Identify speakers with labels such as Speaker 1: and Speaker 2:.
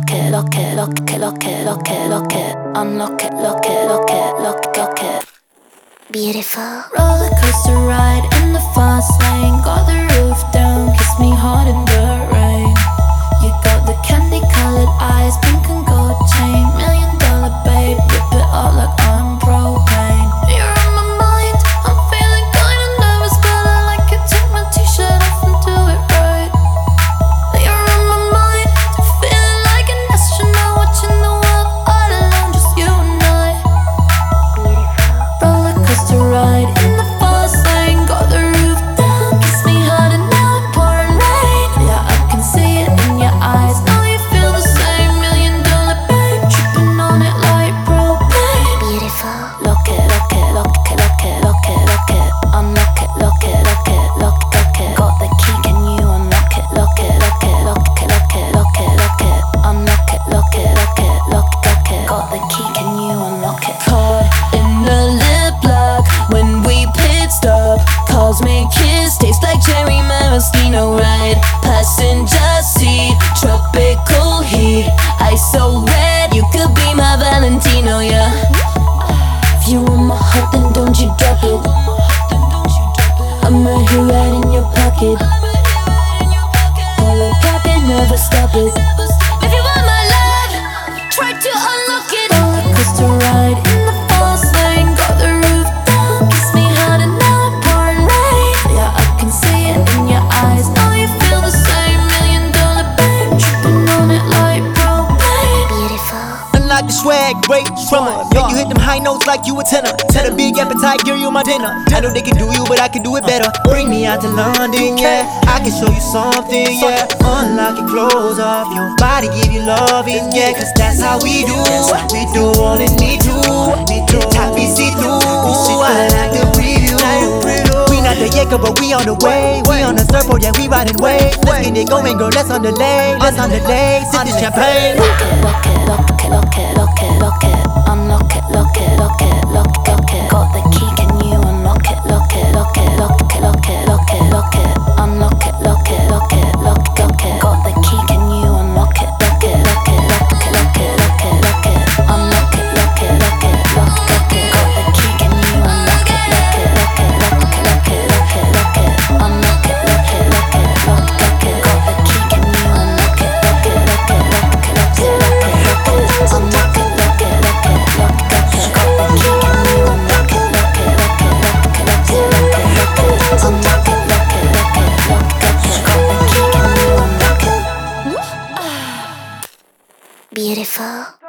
Speaker 1: lock it, lock it, lock it, lock it, lock it, lock it, unlock it, lock it, lock it, lock it, lock it. Beautiful. Roller coaster ride in the fast lane, got the roof down, kiss me hard in the rain. You got the candy colored eyes, pink and gold chain, $1,000,000 babe, whip it up like I'm propane. You're on my mind, I'm feeling kinda nervous, but I like it. Take my t-shirt off and do it right. You're on my mind, feeling like an astronaut, watching the world all alone, just you and I. Roller coaster ride in the fast lane, got the roof down, kiss me hard and now it's pouring rain. Yeah, I can see it in your eyes, now you feel the same. $1,000,000 babe, tripping on it like propane. Beautiful. Lock it, lock it, lock it, lock it, lock it, lock it, unlock it, lock it, lock it, lock it, lock it. Got the key, can you unlock it? Lock it, lock it, lock it, lock it, lock it, lock it, unlock it, lock it, lock it, lock it, lock it. Got the key, can you unlock it? Caught in the lip lock when we pit stop. Cosmic kiss, tastes like cherry maraschino ride. Passenger seat, tropical heat. Eyes so red, you could be my Valentino, yeah. If you want my heart, then don't you drop it. I'm right here, right in your pocket. All I got, they never stop it. If you want my love, try to unlock it. Roller coaster ride in the fast lane, got the roof down, kiss me hard and now it's pouring rain. Yeah, I can see it in your eyes, now you feel the same. $1,000,000 babe, tripping on it like propane. Beautiful.
Speaker 2: Unlock the swag, great drummer. Make you hit them high notes like you a tenor. Tell a big appetite, give you my dinner. I know they can do you, but I can do it better. Bring me out to London, yeah. I can show you something, yeah. Unlock your clothes off, your body give you loving, yeah. Cause that's how we do. We do all that we do. Top is see through. I like the preview. We not the Jacob, but we on the way. We on the surfboard, yeah, we riding waves. Let's get it going, girl, let's on the lane. Let's on the lane, sip this champagne.
Speaker 1: Lock it, lock it, lock it, lock it, lock it, lock it, unlock it, lock it, lock it, lock it, lock it. Got the key, can you unlock it? Lock it, lock it, lock it, lock it, lock it, lock it, unlock it, lock it, lock it, lock it, lock it. Got the key, can you unlock it? Lock it, lock it, lock it, lock it, lock it, lock it, unlock it, lock it, lock it, lock it, lock it. Got the key, can you unlock it? Lock it, lock it, lock it, lock it, lock it, lock it, unlock it, lock it, lock it, lock it, lock it. Got the key, can you unlock it? Lock it, lock it, lock it, lock it, lock it, lock it, unlock it, lock it, lock it, lock it, lock it. Got the key, can you unlock it? Lock it, lock it, lock it, lock it, lock it, lock it, unlock it, lock it, lock it, lock it, lock it. Got the key, can you unlock it? Beautiful.